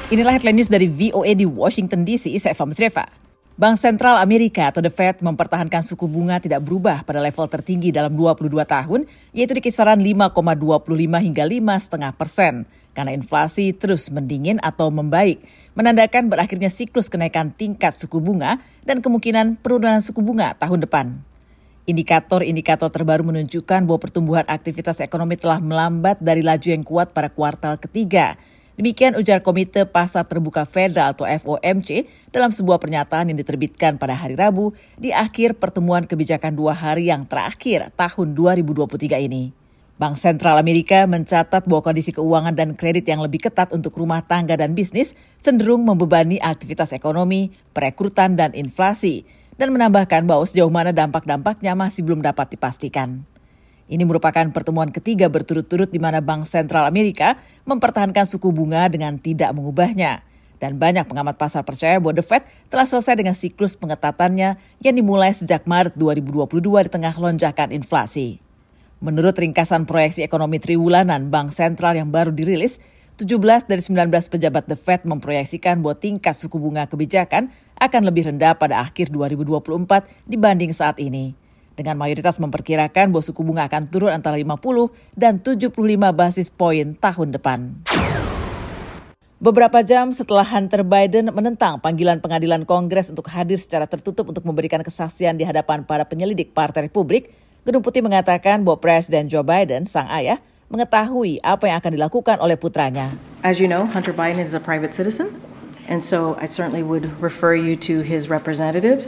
Inilah headline news dari VOA di Washington DC, saya Eva Musreva. Bank Sentral Amerika atau The Fed mempertahankan suku bunga tidak berubah pada level tertinggi dalam 22 tahun, yaitu di kisaran 5,25 hingga 5,5%. Karena inflasi terus mendingin atau membaik, menandakan berakhirnya siklus kenaikan tingkat suku bunga dan kemungkinan penurunan suku bunga tahun depan. Indikator-indikator terbaru menunjukkan bahwa pertumbuhan aktivitas ekonomi telah melambat dari laju yang kuat pada kuartal ketiga. Demikian ujar Komite Pasar Terbuka Federal atau FOMC dalam sebuah pernyataan yang diterbitkan pada hari Rabu di akhir pertemuan kebijakan 2 hari yang terakhir tahun 2023 ini. Bank Sentral Amerika mencatat bahwa kondisi keuangan dan kredit yang lebih ketat untuk rumah tangga dan bisnis cenderung membebani aktivitas ekonomi, perekrutan, dan inflasi, dan menambahkan bahwa sejauh mana dampak-dampaknya masih belum dapat dipastikan. Ini merupakan pertemuan ketiga berturut-turut di mana Bank Sentral Amerika mempertahankan suku bunga dengan tidak mengubahnya. Dan banyak pengamat pasar percaya bahwa The Fed telah selesai dengan siklus pengetatannya yang dimulai sejak Maret 2022 di tengah lonjakan inflasi. Menurut ringkasan proyeksi ekonomi triwulanan Bank Sentral yang baru dirilis, 17 dari 19 pejabat The Fed memproyeksikan bahwa tingkat suku bunga kebijakan akan lebih rendah pada akhir 2024 dibanding saat ini. Dengan mayoritas memperkirakan bahwa suku bunga akan turun antara 50 dan 75 basis poin tahun depan. Beberapa jam setelah Hunter Biden menentang panggilan pengadilan Kongres untuk hadir secara tertutup untuk memberikan kesaksian di hadapan para penyelidik Partai Republik, Gedung Putih mengatakan bahwa Presiden Joe Biden, sang ayah, mengetahui apa yang akan dilakukan oleh putranya. As you know, Hunter Biden is a private citizen, and so I certainly would refer you to his representatives.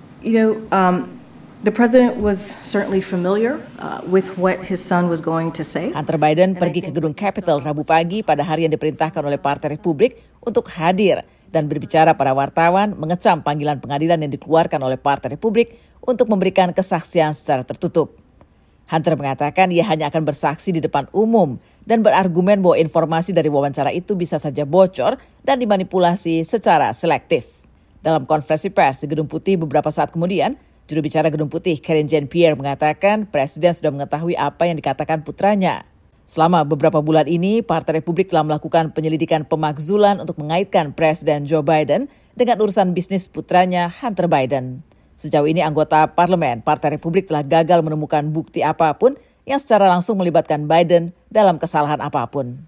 The president was certainly familiar with what his son was going to say. Hunter Biden pergi ke gedung Capitol Rabu pagi pada hari yang diperintahkan oleh Partai Republik untuk hadir dan berbicara pada wartawan mengecam panggilan pengadilan yang dikeluarkan oleh Partai Republik untuk memberikan kesaksian secara tertutup. Hunter mengatakan ia hanya akan bersaksi di depan umum dan berargumen bahwa informasi dari wawancara itu bisa saja bocor dan dimanipulasi secara selektif. Dalam konferensi pers di Gedung Putih beberapa saat kemudian, juru bicara Gedung Putih Karine Jean-Pierre mengatakan Presiden sudah mengetahui apa yang dikatakan putranya. Selama beberapa bulan ini, Partai Republik telah melakukan penyelidikan pemakzulan untuk mengaitkan Presiden Joe Biden dengan urusan bisnis putranya Hunter Biden. Sejauh ini anggota parlemen Partai Republik telah gagal menemukan bukti apapun yang secara langsung melibatkan Biden dalam kesalahan apapun.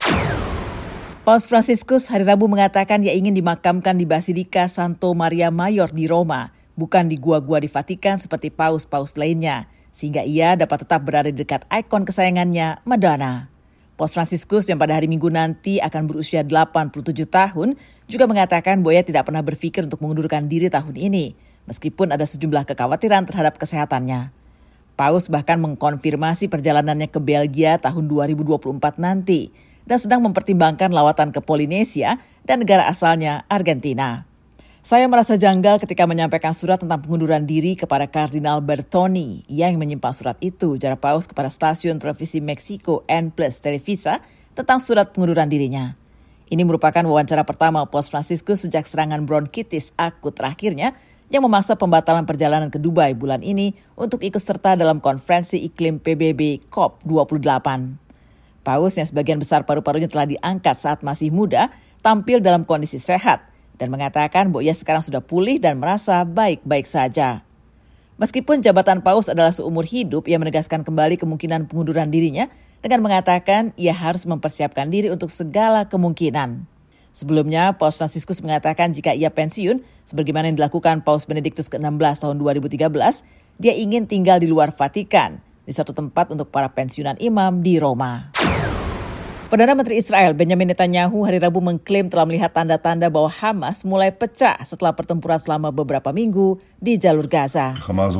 Paus Fransiskus hari Rabu mengatakan ia ingin dimakamkan di Basilika Santo Maria Mayor di Roma, bukan di gua-gua di Vatikan seperti paus-paus lainnya, sehingga ia dapat tetap berada di dekat ikon kesayangannya, Madonna. Paus Fransiskus yang pada hari Minggu nanti akan berusia 87 tahun juga mengatakan bahwa ia tidak pernah berpikir untuk mengundurkan diri tahun ini, meskipun ada sejumlah kekhawatiran terhadap kesehatannya. Paus bahkan mengkonfirmasi perjalanannya ke Belgia tahun 2024 nanti dan sedang mempertimbangkan lawatan ke Polinesia dan negara asalnya Argentina. Saya merasa janggal ketika menyampaikan surat tentang pengunduran diri kepada Kardinal Bertoni yang menyimpan surat itu, ujar Paus kepada stasiun televisi Meksiko N+ Televisa tentang surat pengunduran dirinya. Ini merupakan wawancara pertama Paus Fransiskus sejak serangan bronkitis akut terakhirnya yang memaksa pembatalan perjalanan ke Dubai bulan ini untuk ikut serta dalam konferensi iklim PBB COP28. Paus yang sebagian besar paru-parunya telah diangkat saat masih muda tampil dalam kondisi sehat dan mengatakan bahwa ia sekarang sudah pulih dan merasa baik-baik saja. Meskipun jabatan Paus adalah seumur hidup, ia menegaskan kembali kemungkinan pengunduran dirinya dengan mengatakan ia harus mempersiapkan diri untuk segala kemungkinan. Sebelumnya, Paus Fransiskus mengatakan jika ia pensiun, sebagaimana yang dilakukan Paus Benediktus ke-16 tahun 2013, dia ingin tinggal di luar Vatikan, di suatu tempat untuk para pensiunan imam di Roma. Perdana Menteri Israel Benjamin Netanyahu hari Rabu mengklaim telah melihat tanda-tanda bahwa Hamas mulai pecah setelah pertempuran selama beberapa minggu di jalur Gaza.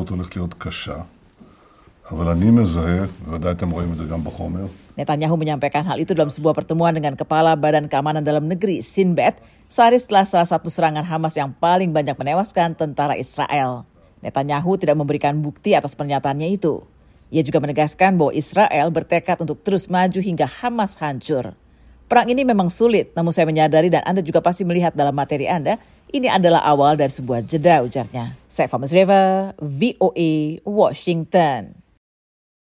Netanyahu menyampaikan hal itu dalam sebuah pertemuan dengan Kepala Badan Keamanan Dalam Negeri Shin Bet sehari setelah salah satu serangan Hamas yang paling banyak menewaskan tentara Israel. Netanyahu tidak memberikan bukti atas pernyataannya itu. Ia juga menegaskan bahwa Israel bertekad untuk terus maju hingga Hamas hancur. Perang ini memang sulit, namun saya menyadari dan Anda juga pasti melihat dalam materi Anda, ini adalah awal dari sebuah jeda, ujarnya. Saya Eva Musreva, VOA, Washington.